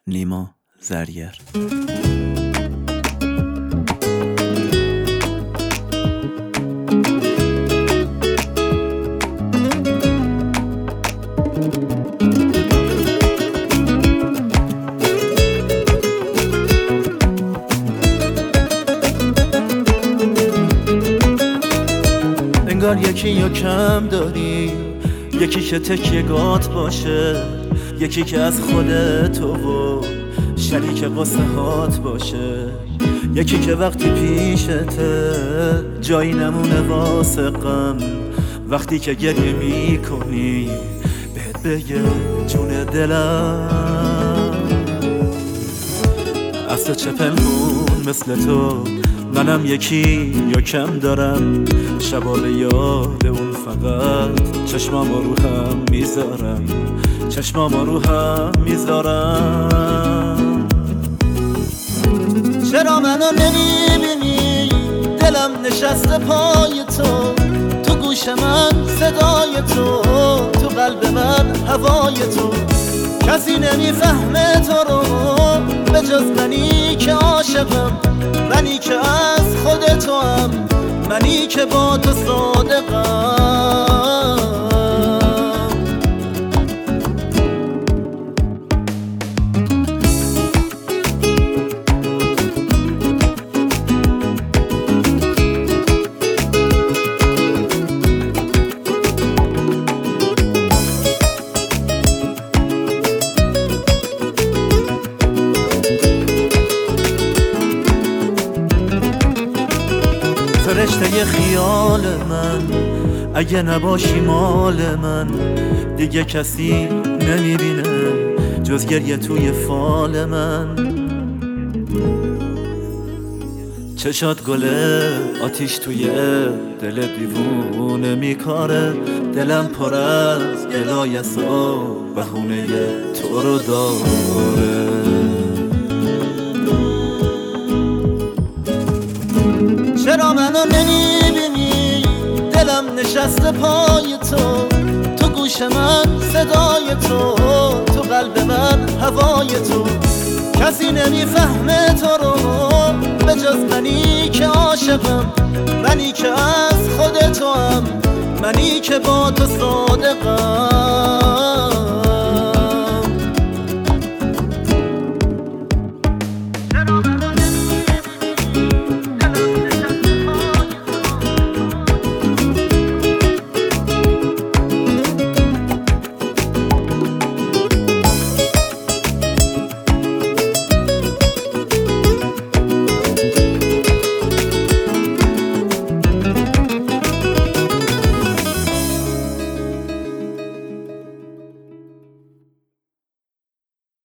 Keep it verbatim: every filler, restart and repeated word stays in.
نیما زرگر. انگار یکی یا کم داری، یکی که تکیه‌گات باشه، یکی که از خودت و شریک قصه هات باشه، یکی که وقتی پیشته جایی نمونه واسه غم، وقتی که گریه میکنی بهت بگه جون دلم. از تو چه پنهون مثل تو، منم یکی یا کم دارم، شبا به یاد اون فقط چشمامو رو هم میذارم، چشمامو رو هم میذارم. چرا منو نمیبینی؟ دلم نشسته پای تو، تو گوش من صدای تو، تو قلب من هوای تو. کسی نمیفهمه تو رو به جز منی که عاشقم، منی که از خود تو هم، منی که با تو صادقم. فرشته خیال من، اگه نباشی مال من، دیگه کسی نمیبینه جز گریه توی فال من. چشات گله آتیش توی دل دیوونه میکاره، دلم پر از گلای سا بهونه تو رو داره. چرا منو نمیبینی؟ دلم نشسته پای تو، تو گوش من صدای تو، تو قلب من هوای تو. کسی نمیفهمه تو رو به جز منی که عاشقم، منی که از خود تو هم، منی که با تو صادقم.